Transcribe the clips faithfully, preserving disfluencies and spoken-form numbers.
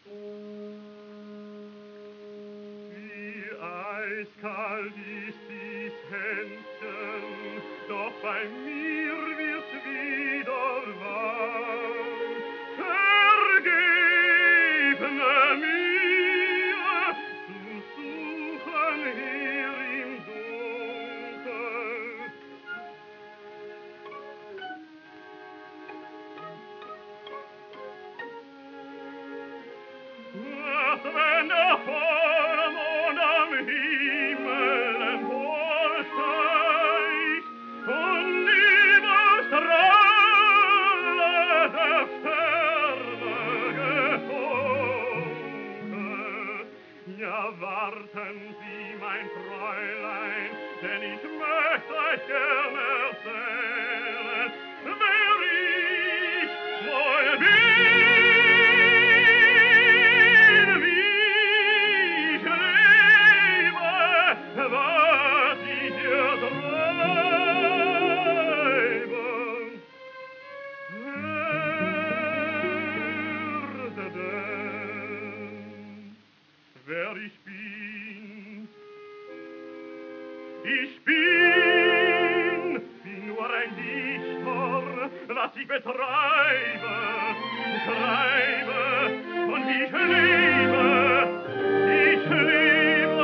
Wie eiskalt ist dies Händchen, doch bei mir wird's wieder warm. Vergebene Mühe zu suchen hier im Dunkel. Was, wenn der Vollmond am Himmel emporsteigt und über Strahle der Sterne gefunkelt? Ja, warten Sie, mein Fräulein, denn ich möcht euch gern erzählen, wer ich wohl bin. Was ich hier treibe, werde denn, wer ich bin. Ich bin, bin nur ein Dichter, was ich betreibe, schreibe und ich lebe, ich lebe.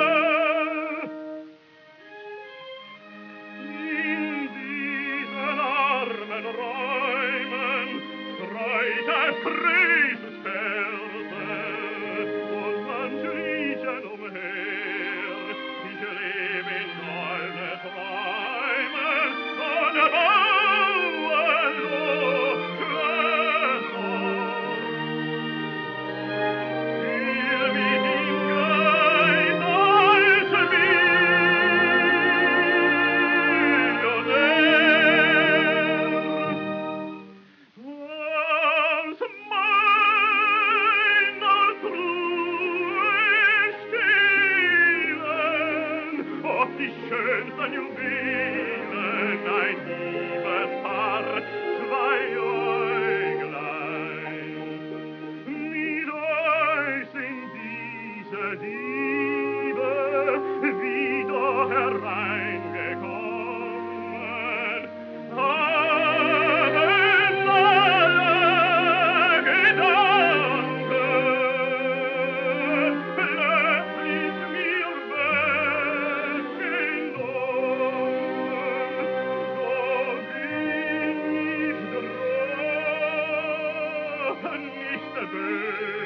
Räumen streut ein frisches Verse und manche riechen umher. Ich lebe in goldene Träumen und baue Luftschlösser. Fühl mich im Geist als die schönsten Juwelen, ein Liebespaar, zwei Äuglein. Mit euch sind diese Diebe wieder hereingekommen, haben alle Gedanken plötzlich mir nicht böse.